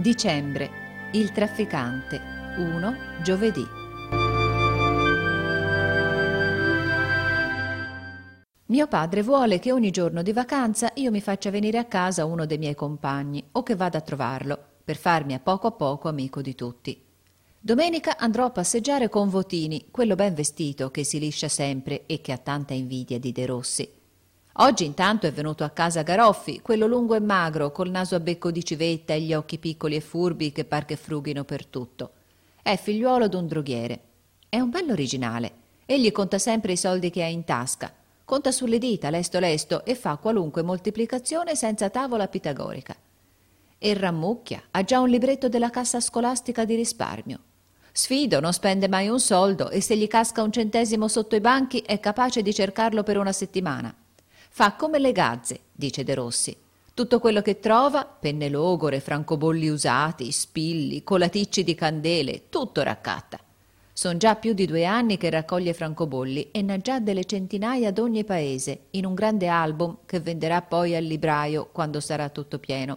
Dicembre. Il trafficante. 1. Giovedì. Mio padre vuole che ogni giorno di vacanza io mi faccia venire a casa uno dei miei compagni o che vada a trovarlo, per farmi a poco amico di tutti. Domenica andrò a passeggiare con Votini, quello ben vestito che si liscia sempre e che ha tanta invidia di De Rossi. Oggi intanto è venuto a casa Garoffi, quello lungo e magro, col naso a becco di civetta e gli occhi piccoli e furbi che par che frughino per tutto. È figliuolo d'un droghiere. È un bell'originale. Egli conta sempre i soldi che ha in tasca. Conta sulle dita, lesto, e fa qualunque moltiplicazione senza tavola pitagorica. E rammucchia, ha già un libretto della cassa scolastica di risparmio. Sfido, non spende mai un soldo e se gli casca un centesimo sotto i banchi è capace di cercarlo per una settimana. Fa come le gazze, dice De Rossi. Tutto quello che trova, penne logore, francobolli usati, spilli, colaticci di candele, tutto raccatta. Son già più di 2 anni che raccoglie francobolli e n'ha già delle centinaia d'ogni paese, in un grande album che venderà poi al libraio quando sarà tutto pieno.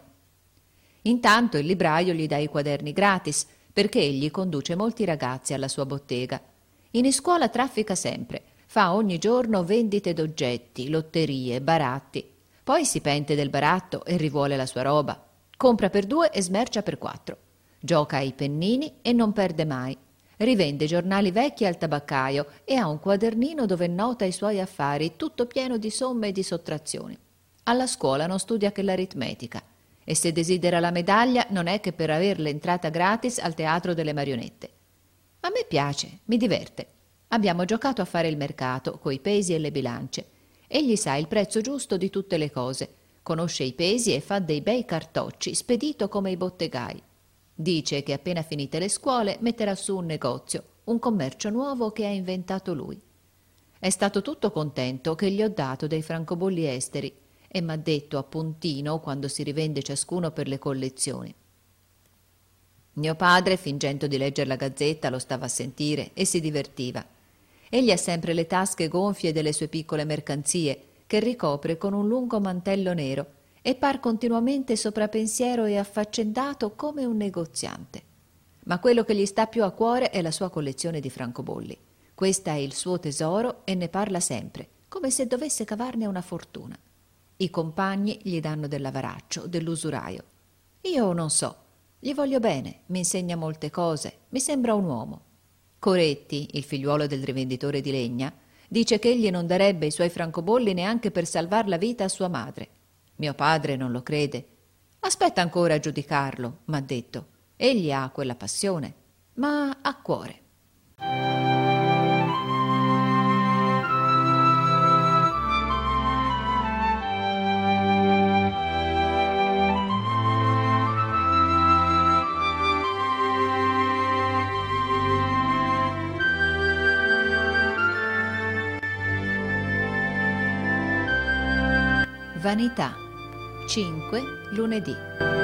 Intanto il libraio gli dà i quaderni gratis, perché egli conduce molti ragazzi alla sua bottega. In iscuola traffica sempre. Fa ogni giorno vendite d'oggetti, lotterie, baratti. Poi si pente del baratto e rivuole la sua roba. Compra per 2 e smercia per 4. Gioca ai pennini e non perde mai. Rivende giornali vecchi al tabaccaio e ha un quadernino dove nota i suoi affari, tutto pieno di somme e di sottrazioni. Alla scuola non studia che l'aritmetica. E se desidera la medaglia non è che per aver l'entrata gratis al teatro delle marionette. A me piace, mi diverte. Abbiamo giocato a fare il mercato, coi pesi e le bilance. Egli sa il prezzo giusto di tutte le cose, conosce i pesi e fa dei bei cartocci, spedito come i bottegai. Dice che appena finite le scuole metterà su un negozio, un commercio nuovo che ha inventato lui. È stato tutto contento che gli ho dato dei francobolli esteri e m'ha detto a puntino quando si rivende ciascuno per le collezioni. Mio padre, fingendo di leggere la gazzetta, lo stava a sentire e si divertiva. Egli ha sempre le tasche gonfie delle sue piccole mercanzie, che ricopre con un lungo mantello nero, e par continuamente soprapensiero e affaccendato come un negoziante. Ma quello che gli sta più a cuore è la sua collezione di francobolli. Questa è il suo tesoro e ne parla sempre, come se dovesse cavarne una fortuna. I compagni gli danno dell'avaraccio, dell'usuraio. Io non so. Gli voglio bene, mi insegna molte cose, mi sembra un uomo. Coretti, il figliuolo del rivenditore di legna, dice che egli non darebbe i suoi francobolli neanche per salvar la vita a sua madre. Mio padre non lo crede. Aspetta ancora a giudicarlo, m'ha detto. Egli ha quella passione, ma ha cuore. Vanità. 5. Lunedì.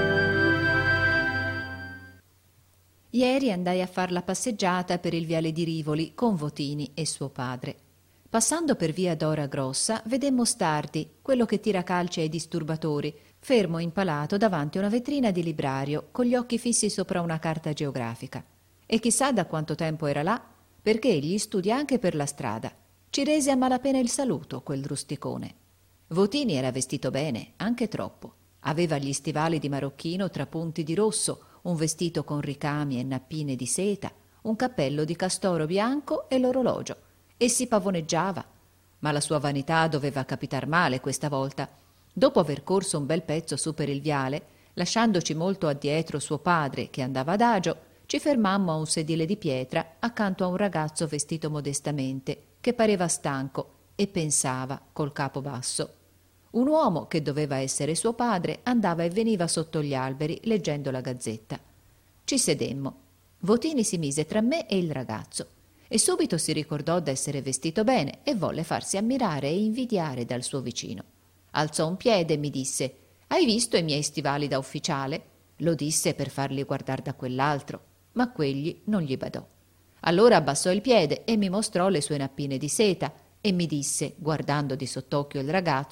Ieri andai a far la passeggiata per il viale di Rivoli con Votini e suo padre. Passando per via Dora Grossa, vedemmo Stardi, quello che tira calci ai disturbatori, fermo impalato davanti a una vetrina di librario, con gli occhi fissi sopra una carta geografica. E chissà da quanto tempo era là, perché egli studia anche per la strada. Ci rese a malapena il saluto, quel rusticone. Votini era vestito bene, anche troppo. Aveva gli stivali di marocchino trapunti di rosso, un vestito con ricami e nappine di seta, un cappello di castoro bianco e l'orologio, e si pavoneggiava. Ma la sua vanità doveva capitar male questa volta. Dopo aver corso un bel pezzo su per il viale, lasciandoci molto addietro suo padre che andava adagio, ci fermammo a un sedile di pietra accanto a un ragazzo vestito modestamente, che pareva stanco e pensava col capo basso. Un uomo, che doveva essere suo padre, andava e veniva sotto gli alberi leggendo la gazzetta. Ci sedemmo. Votini si mise tra me e il ragazzo e subito si ricordò d'essere vestito bene e volle farsi ammirare e invidiare dal suo vicino. Alzò un piede e mi disse: «Hai visto i miei stivali da ufficiale?» Lo disse per farli guardar da quell'altro, ma quegli non gli badò. Allora abbassò il piede e mi mostrò le sue nappine di seta e mi disse, guardando di sott'occhio il ragazzo,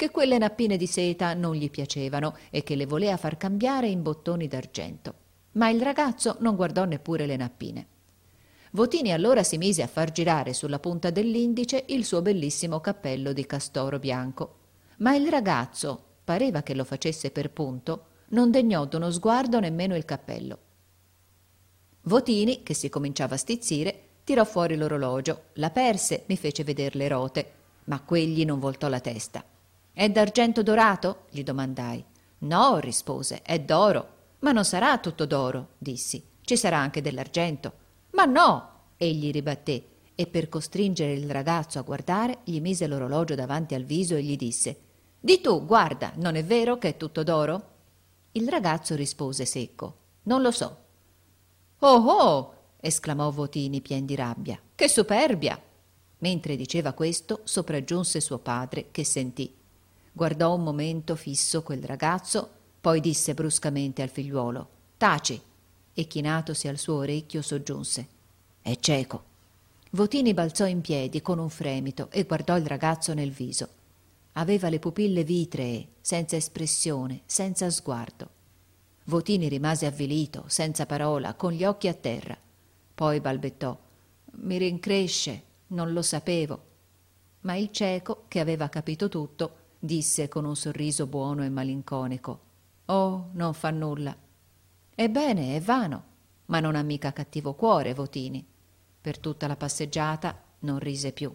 che quelle nappine di seta non gli piacevano e che le voleva far cambiare in bottoni d'argento. Ma il ragazzo non guardò neppure le nappine. Votini allora si mise a far girare sulla punta dell'indice il suo bellissimo cappello di castoro bianco. Ma il ragazzo, pareva che lo facesse per punto, non degnò d'uno sguardo nemmeno il cappello. Votini, che si cominciava a stizzire, tirò fuori l'orologio, l'aperse, mi fece veder le rote, ma quegli non voltò la testa. «È d'argento dorato?» gli domandai. «No», rispose, «è d'oro». «Ma non sarà tutto d'oro», dissi, «ci sarà anche dell'argento». «Ma no!» egli ribatté, e per costringere il ragazzo a guardare gli mise l'orologio davanti al viso e gli disse: «Di tu, guarda, non è vero che è tutto d'oro?» Il ragazzo rispose secco: «Non lo so». «Oh oh!» esclamò Votini pien di rabbia. «Che superbia!» Mentre diceva questo, sopraggiunse suo padre, che sentì. Guardò un momento fisso quel ragazzo, poi disse bruscamente al figliuolo: «Taci!» e chinatosi al suo orecchio soggiunse: «È cieco». Votini balzò in piedi con un fremito e guardò il ragazzo nel viso. Aveva le pupille vitree, senza espressione, senza sguardo. Votini rimase avvilito, senza parola, con gli occhi a terra. Poi balbettò: «Mi rincresce, non lo sapevo». Ma il cieco, che aveva capito tutto, disse con un sorriso buono e malinconico: «Oh, non fa nulla». «Ebbene, è vano, ma non ha mica cattivo cuore, Votini». Per tutta la passeggiata non rise più.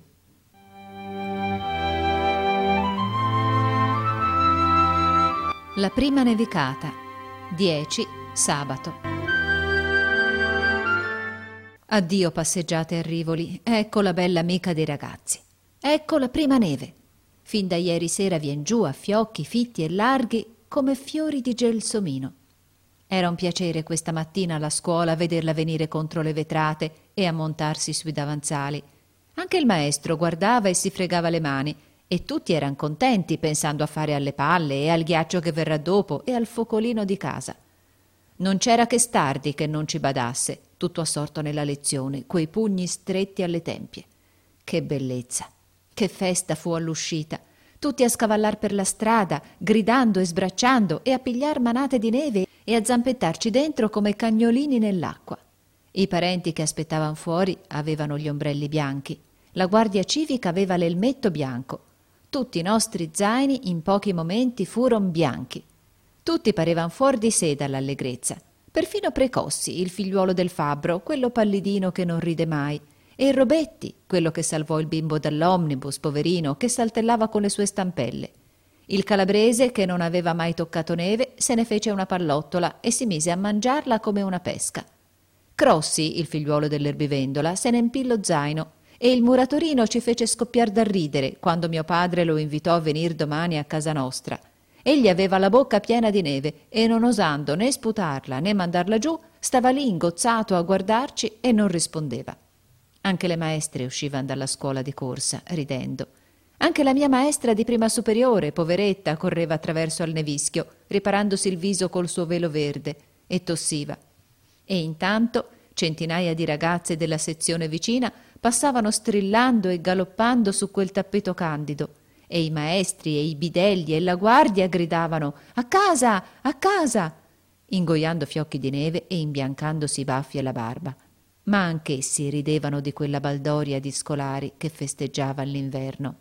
La prima nevicata. 10 sabato. Addio passeggiate a Rivoli, ecco la bella amica dei ragazzi. Ecco la prima neve. Fin da ieri sera vien giù a fiocchi fitti e larghi come fiori di gelsomino. Era un piacere questa mattina alla scuola vederla venire contro le vetrate e ammontarsi sui davanzali. Anche il maestro guardava e si fregava le mani, e tutti eran contenti pensando a fare alle palle e al ghiaccio che verrà dopo e al focolino di casa. Non c'era che Stardi che non ci badasse, tutto assorto nella lezione, coi pugni stretti alle tempie. Che bellezza! Che festa fu all'uscita! Tutti a scavallar per la strada, gridando e sbracciando e a pigliar manate di neve e a zampettarci dentro come cagnolini nell'acqua. I parenti che aspettavan fuori avevano gli ombrelli bianchi, la guardia civica aveva l'elmetto bianco. Tutti i nostri zaini in pochi momenti furon bianchi. Tutti parevan fuor di sé dall'allegrezza. Perfino Precossi, il figliuolo del fabbro, quello pallidino che non ride mai, e il Robetti, quello che salvò il bimbo dall'omnibus, poverino, che saltellava con le sue stampelle. Il calabrese, che non aveva mai toccato neve, se ne fece una pallottola e si mise a mangiarla come una pesca. Crossi, il figliuolo dell'erbivendola, se ne empì lo zaino, e il muratorino ci fece scoppiar da ridere quando mio padre lo invitò a venir domani a casa nostra. Egli aveva la bocca piena di neve e, non osando né sputarla né mandarla giù, stava lì ingozzato a guardarci e non rispondeva. Anche le maestre uscivan dalla scuola di corsa, ridendo. Anche la mia maestra di prima superiore, poveretta, correva attraverso al nevischio, riparandosi il viso col suo velo verde, e tossiva. E intanto centinaia di ragazze della sezione vicina passavano strillando e galoppando su quel tappeto candido, e i maestri e i bidelli e la guardia gridavano «A casa! A casa!», ingoiando fiocchi di neve e imbiancandosi i baffi e la barba. Ma anch'essi ridevano di quella baldoria di scolari che festeggiava l'inverno.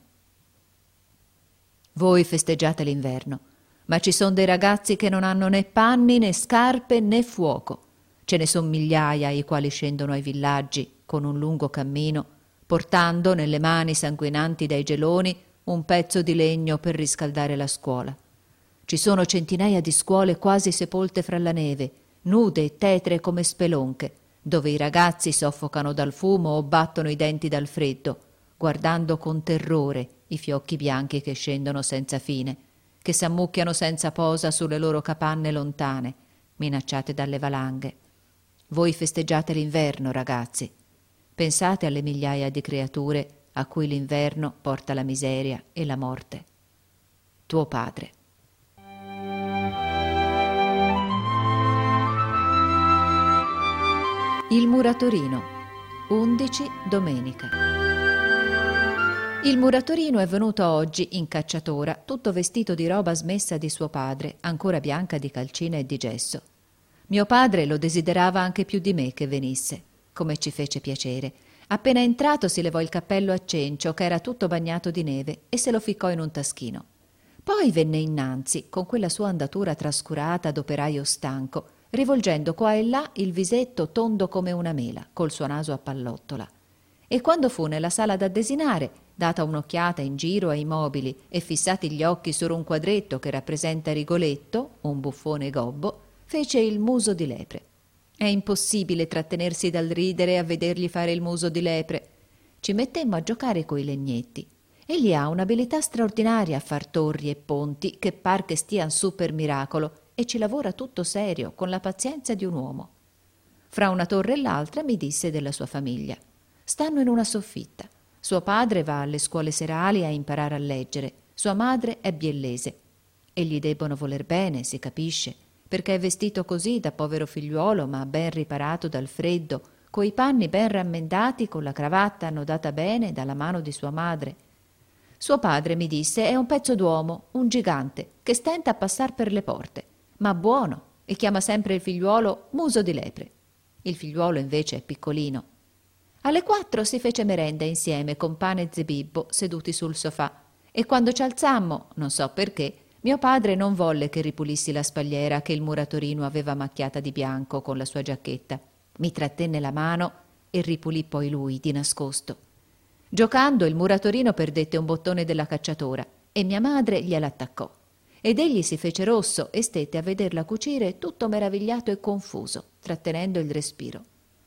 Voi festeggiate l'inverno, ma ci son dei ragazzi che non hanno né panni né scarpe né fuoco. Ce ne son migliaia i quali scendono ai villaggi con un lungo cammino, portando nelle mani sanguinanti dai geloni un pezzo di legno per riscaldare la scuola. Ci sono centinaia di scuole quasi sepolte fra la neve, nude e tetre come spelonche, dove i ragazzi soffocano dal fumo o battono i denti dal freddo, guardando con terrore i fiocchi bianchi che scendono senza fine, che s'ammucchiano senza posa sulle loro capanne lontane, minacciate dalle valanghe. Voi festeggiate l'inverno, ragazzi. Pensate alle migliaia di creature a cui l'inverno porta la miseria e la morte. Tuo padre. Il muratorino. 11 domenica. Il muratorino è venuto oggi in cacciatora, tutto vestito di roba smessa di suo padre, ancora bianca di calcina e di gesso. Mio padre lo desiderava anche più di me che venisse, come ci fece piacere. Appena entrato si levò il cappello a cencio, che era tutto bagnato di neve, e se lo ficcò in un taschino. Poi venne innanzi, con quella sua andatura trascurata d'operaio stanco, rivolgendo qua e là il visetto tondo come una mela, col suo naso a pallottola. E quando fu nella sala da desinare, data un'occhiata in giro ai mobili e fissati gli occhi su un quadretto che rappresenta Rigoletto, un buffone gobbo, fece il muso di lepre. È impossibile trattenersi dal ridere a vedergli fare il muso di lepre. Ci mettemmo a giocare coi legnetti. Egli ha un'abilità straordinaria a far torri e ponti che par che stian su per miracolo, e ci lavora tutto serio, con la pazienza di un uomo. Fra una torre e l'altra mi disse della sua famiglia. Stanno in una soffitta. Suo padre va alle scuole serali a imparare a leggere, sua madre è biellese. E gli debbono voler bene, si capisce, perché è vestito così da povero figliuolo, ma ben riparato dal freddo, coi panni ben rammendati, con la cravatta annodata bene dalla mano di sua madre. Suo padre, mi disse, è un pezzo d'uomo, un gigante, che stenta a passar per le porte, ma buono, e chiama sempre il figliuolo muso di lepre. Il figliuolo invece è piccolino. Alle 4 si fece merenda insieme con pane e zebibbo seduti sul sofà, e quando ci alzammo, non so perché, mio padre non volle che ripulissi la spalliera che il muratorino aveva macchiata di bianco con la sua giacchetta. Mi trattenne la mano e ripulì poi lui di nascosto. Giocando il muratorino perdette un bottone della cacciatora e mia madre gliel'attaccò. Ed egli si fece rosso e stette a vederla cucire tutto meravigliato e confuso, trattenendo il respiro.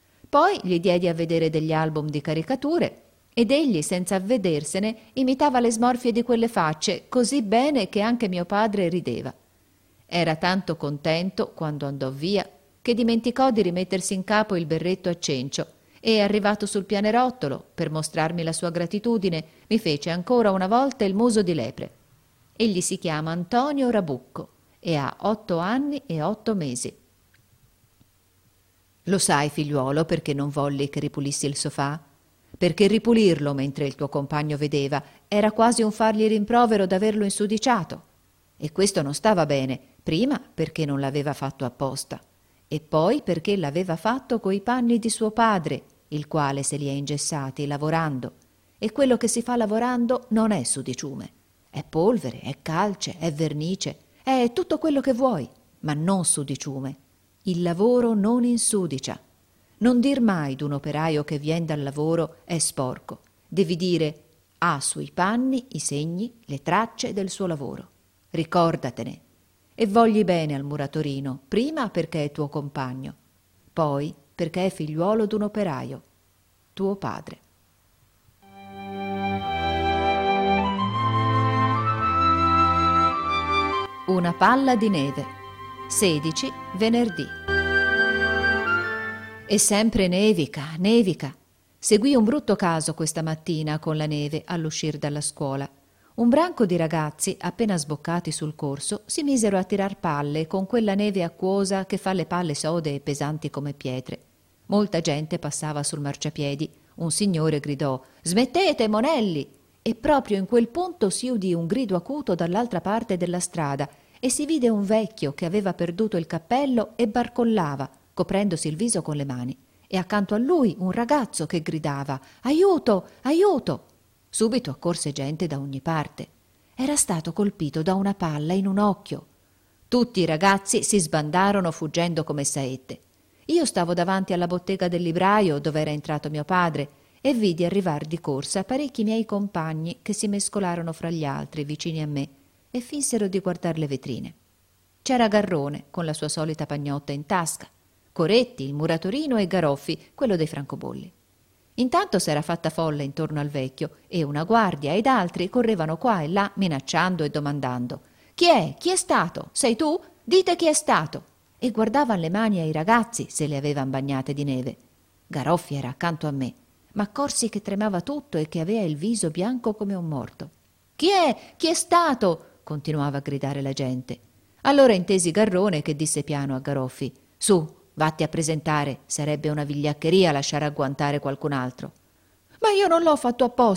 Poi gli diedi a vedere degli album di caricature ed egli, senza avvedersene, imitava le smorfie di quelle facce così bene che anche mio padre rideva. Era tanto contento quando andò via che dimenticò di rimettersi in capo il berretto a cencio e, arrivato sul pianerottolo, per mostrarmi la sua gratitudine, mi fece ancora una volta il muso di lepre. Egli si chiama Antonio Rabucco e ha 8 anni e 8 mesi. Lo sai, figliuolo, perché non volli che ripulissi il sofà? Perché ripulirlo mentre il tuo compagno vedeva era quasi un fargli rimprovero d'averlo insudiciato. E questo non stava bene, prima perché non l'aveva fatto apposta, e poi perché l'aveva fatto coi panni di suo padre, il quale se li è ingessati lavorando, e quello che si fa lavorando non è sudiciume. È polvere, è calce, è vernice, è tutto quello che vuoi, ma non sudiciume. Il lavoro non insudicia. Non dir mai d'un operaio che vien dal lavoro è sporco. Devi dire ha sui panni i segni, le tracce del suo lavoro. Ricordatene. E vogli bene al muratorino, prima perché è tuo compagno, poi perché è figliuolo d'un operaio, tuo padre. Una palla di neve. 16 venerdì. E sempre nevica, nevica. Seguì un brutto caso questa mattina con la neve all'uscir dalla scuola. Un branco di ragazzi, appena sboccati sul corso, si misero a tirar palle con quella neve acquosa che fa le palle sode e pesanti come pietre. Molta gente passava sul marciapiedi. Un signore gridò «Smettete, monelli!» E proprio in quel punto si udì un grido acuto dall'altra parte della strada e si vide un vecchio che aveva perduto il cappello e barcollava, coprendosi il viso con le mani, e accanto a lui un ragazzo che gridava «Aiuto! Aiuto!». Subito accorse gente da ogni parte. Era stato colpito da una palla in un occhio. Tutti i ragazzi si sbandarono fuggendo come saette. Io stavo davanti alla bottega del libraio dove era entrato mio padre e vidi arrivar di corsa parecchi miei compagni che si mescolarono fra gli altri vicini a me e finsero di guardar le vetrine. C'era Garrone con la sua solita pagnotta in tasca, Coretti, il muratorino e Garoffi, quello dei francobolli. Intanto s'era fatta folla intorno al vecchio e una guardia ed altri correvano qua e là minacciando e domandando «Chi è? Chi è stato? Sei tu? Dite chi è stato!» E guardavan le mani ai ragazzi se le avevan bagnate di neve. Garoffi era accanto a me, ma accorsi che tremava tutto e che aveva il viso bianco come un morto. «Chi è? Chi è stato?» continuava a gridare la gente. Allora intesi Garrone che disse piano a Garoffi «Su, vatti a presentare, sarebbe una vigliaccheria lasciare agguantare qualcun altro». «Ma io non l'ho fatto apposta»,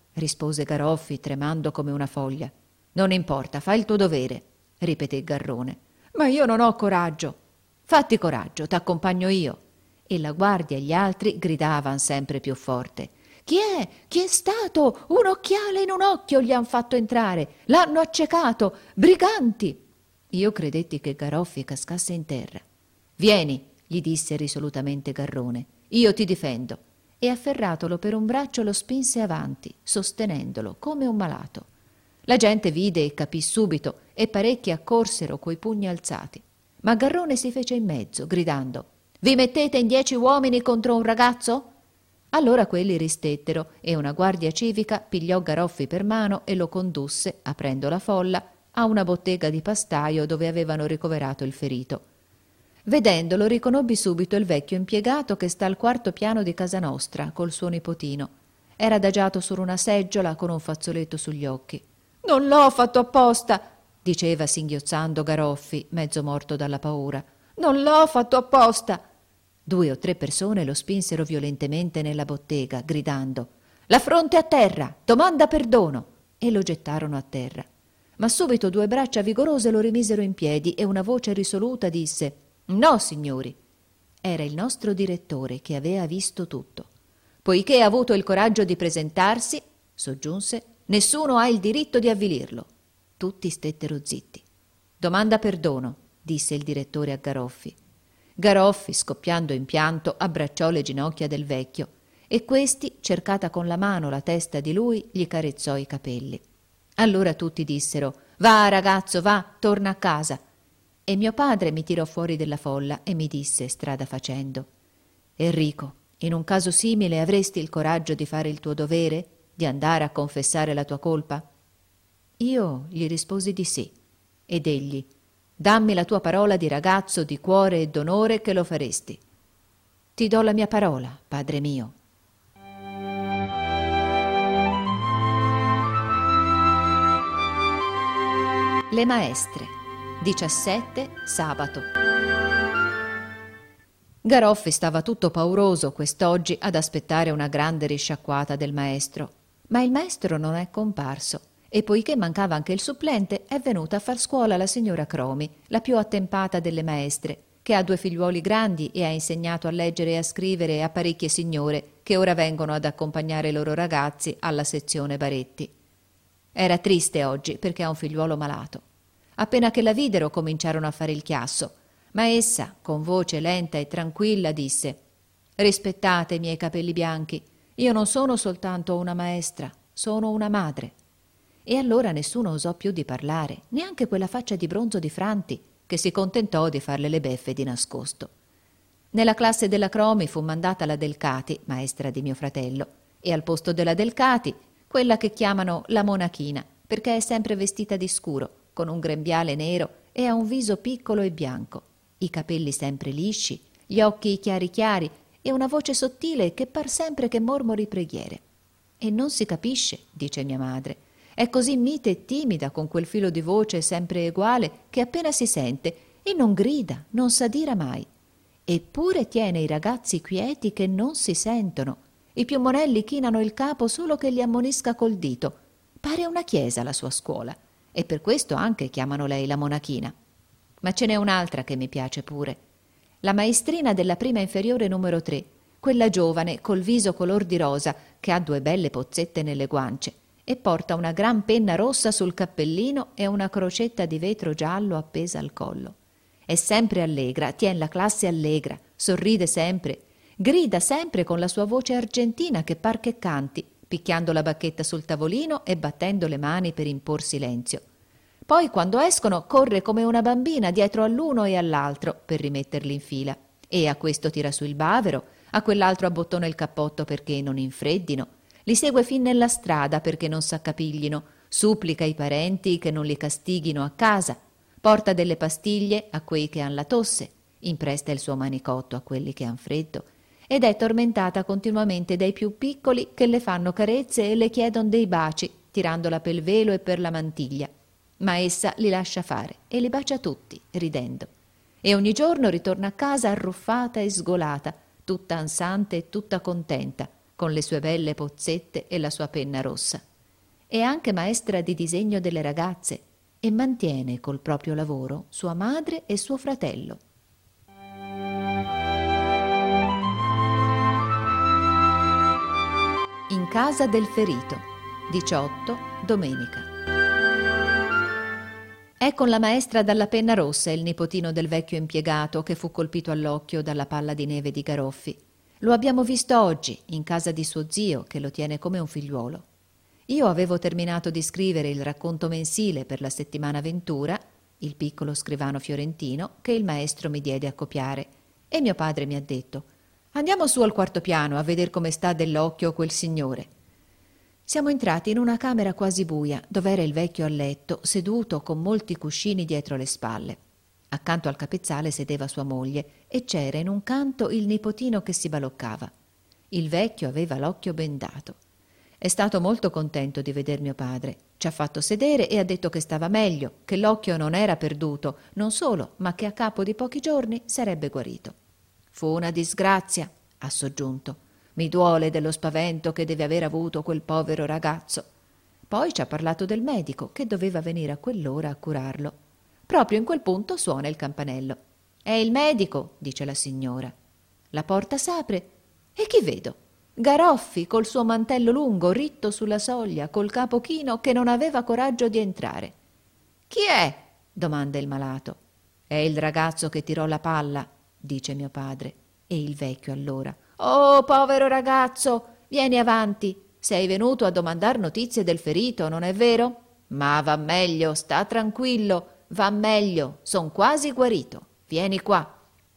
rispose Garoffi tremando come una foglia. Non importa, fai il tuo dovere, ripeté Garrone. Ma io non ho coraggio. Fatti coraggio, t'accompagno io. E la guardia e gli altri gridavan sempre più forte. Chi è? Chi è stato? Un occhiale in un occhio gli han fatto entrare. L'hanno accecato. Briganti! Io credetti che Garoffi cascasse in terra. Vieni, gli disse risolutamente Garrone. Io ti difendo. E afferratolo per un braccio lo spinse avanti, sostenendolo come un malato. La gente vide e capì subito e parecchi accorsero coi pugni alzati. Ma Garrone si fece in mezzo, gridando: «Vi mettete in 10 uomini contro un ragazzo?» Allora quelli ristettero e una guardia civica pigliò Garoffi per mano e lo condusse, aprendo la folla, a una bottega di pastaio dove avevano ricoverato il ferito. Vedendolo riconobbi subito il vecchio impiegato che sta al 4° piano di casa nostra col suo nipotino. Era adagiato su una seggiola con un fazzoletto sugli occhi. «Non l'ho fatto apposta», diceva singhiozzando Garoffi, mezzo morto dalla paura. «Non l'ho fatto apposta». 2 o 3 persone lo spinsero violentemente nella bottega, gridando: «La fronte a terra! Domanda perdono!» e lo gettarono a terra. Ma subito 2 braccia vigorose lo rimisero in piedi e una voce risoluta disse: «No, signori!» Era il nostro direttore che aveva visto tutto. «Poiché ha avuto il coraggio di presentarsi», soggiunse, «nessuno ha il diritto di avvilirlo». Tutti stettero zitti. «Domanda perdono», disse il direttore a Garoffi. Garoffi, scoppiando in pianto, abbracciò le ginocchia del vecchio e questi, cercata con la mano la testa di lui, gli carezzò i capelli. Allora tutti dissero: «Va, ragazzo, va, torna a casa». E mio padre mi tirò fuori della folla e mi disse, strada facendo: «Enrico, in un caso simile avresti il coraggio di fare il tuo dovere, di andare a confessare la tua colpa?» Io gli risposi di sì, ed egli: «Dammi la tua parola di ragazzo, di cuore e d'onore che lo faresti». «Ti do la mia parola, padre mio». Le maestre, 17 sabato. Garoffi stava tutto pauroso quest'oggi ad aspettare una grande risciacquata del maestro, ma il maestro non è comparso. E poiché mancava anche il supplente, è venuta a far scuola la signora Cromi, la più attempata delle maestre, che ha 2 figliuoli grandi e ha insegnato a leggere e a scrivere a parecchie signore che ora vengono ad accompagnare i loro ragazzi alla sezione Baretti. Era triste oggi perché ha un figliuolo malato. Appena che la videro cominciarono a fare il chiasso, ma essa, con voce lenta e tranquilla, disse: «Rispettate i miei capelli bianchi, io non sono soltanto una maestra, sono una madre». E allora nessuno osò più di parlare, neanche quella faccia di bronzo di Franti, che si contentò di farle le beffe di nascosto. Nella classe della Cromi fu mandata la Delcati, maestra di mio fratello, e al posto della Delcati quella che chiamano la monachina, perché è sempre vestita di scuro, con un grembiale nero e ha un viso piccolo e bianco, i capelli sempre lisci, gli occhi chiari chiari e una voce sottile che par sempre che mormori preghiere. E non si capisce, dice mia madre. È così mite e timida, con quel filo di voce sempre eguale, che appena si sente e non grida, non s'adira mai. Eppure tiene i ragazzi quieti che non si sentono. I più monelli chinano il capo solo che li ammonisca col dito. Pare una chiesa la sua scuola, e per questo anche chiamano lei la monachina. Ma ce n'è un'altra che mi piace pure. La maestrina della prima inferiore numero 3, quella giovane col viso color di rosa, che ha 2 belle pozzette nelle guance e porta una gran penna rossa sul cappellino e una crocetta di vetro giallo appesa al collo. È sempre allegra, tien la classe allegra, sorride sempre, grida sempre con la sua voce argentina che par che canti, picchiando la bacchetta sul tavolino e battendo le mani per impor silenzio. Poi quando escono corre come una bambina dietro all'uno e all'altro per rimetterli in fila, e a questo tira su il bavero, a quell'altro abbottona il cappotto perché non infreddino, li segue fin nella strada perché non s'accapiglino, supplica i parenti che non li castighino a casa, porta delle pastiglie a quei che han la tosse, impresta il suo manicotto a quelli che han freddo, ed è tormentata continuamente dai più piccoli che le fanno carezze e le chiedon dei baci, tirandola pel velo e per la mantiglia. Ma essa li lascia fare e li bacia tutti, ridendo. E ogni giorno ritorna a casa arruffata e sgolata, tutta ansante e tutta contenta, con le sue belle pozzette e la sua penna rossa. È anche maestra di disegno delle ragazze e mantiene col proprio lavoro sua madre e suo fratello. In casa del ferito, 18, domenica. È con la maestra dalla penna rossa il nipotino del vecchio impiegato che fu colpito all'occhio dalla palla di neve di Garoffi. Lo abbiamo visto oggi in casa di suo zio, che lo tiene come un figliuolo. Io avevo terminato di scrivere il racconto mensile per la settimana Ventura, il piccolo scrivano fiorentino, che il maestro mi diede a copiare, e mio padre mi ha detto: «Andiamo su al quarto piano a vedere come sta dell'occhio quel signore». Siamo entrati in una camera quasi buia, dove era il vecchio a letto, seduto con molti cuscini dietro le spalle. Accanto al capezzale sedeva sua moglie e c'era in un canto il nipotino che si baloccava. Il vecchio aveva l'occhio bendato. È stato molto contento di veder mio padre. Ci ha fatto sedere e ha detto che stava meglio, che l'occhio non era perduto, non solo, ma che a capo di pochi giorni sarebbe guarito. «Fu una disgrazia», ha soggiunto. «Mi duole dello spavento che deve aver avuto quel povero ragazzo». Poi ci ha parlato del medico che doveva venire a quell'ora a curarlo. Proprio in quel punto suona il campanello. «È il medico», dice la signora. La porta s'apre e chi vedo? Garoffi col suo mantello lungo, ritto sulla soglia, col capo chino, che non aveva coraggio di entrare. «Chi è?» domanda il malato. «È il ragazzo che tirò la palla», dice mio padre. E il vecchio allora: «Oh, povero ragazzo, vieni avanti. Sei venuto a domandar notizie del ferito, non è vero? Ma va meglio, sta tranquillo, va meglio, son quasi guarito. Vieni qua».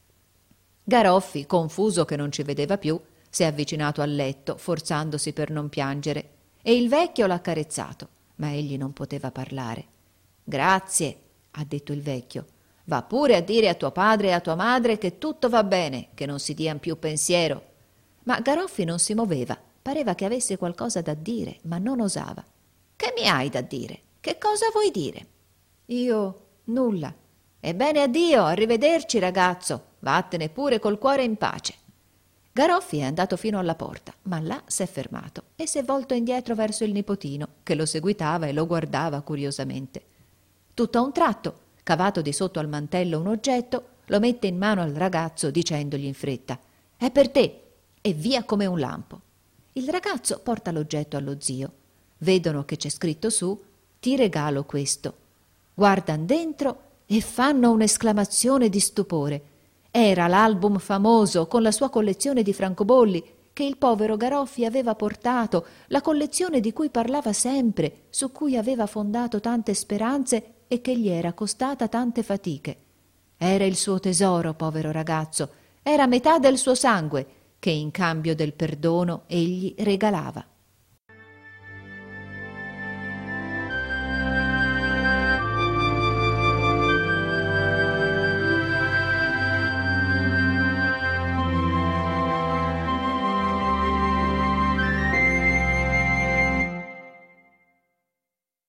Garoffi, confuso che non ci vedeva più, si è avvicinato al letto, forzandosi per non piangere, e il vecchio l'ha accarezzato, ma egli non poteva parlare. «Grazie», ha detto il vecchio. «Va pure a dire a tuo padre e a tua madre che tutto va bene, che non si dian più pensiero». Ma Garoffi non si muoveva, pareva che avesse qualcosa da dire, ma non osava. «Che mi hai da dire? Che cosa vuoi dire?» «Io nulla». «Ebbene, addio, arrivederci, ragazzo. Vattene pure col cuore in pace». Garoffi è andato fino alla porta, ma là s'è fermato e s'è volto indietro verso il nipotino, che lo seguitava e lo guardava curiosamente. Tutto a un tratto, cavato di sotto al mantello un oggetto, lo mette in mano al ragazzo dicendogli in fretta: «È per te!» e via come un lampo. Il ragazzo porta l'oggetto allo zio. Vedono che c'è scritto su: «Ti regalo questo». Guardan dentro e fanno un'esclamazione di stupore. Era l'album famoso con la sua collezione di francobolli che il povero Garoffi aveva portato, la collezione di cui parlava sempre, su cui aveva fondato tante speranze e che gli era costata tante fatiche. Era il suo tesoro, povero ragazzo, era metà del suo sangue, che in cambio del perdono egli regalava.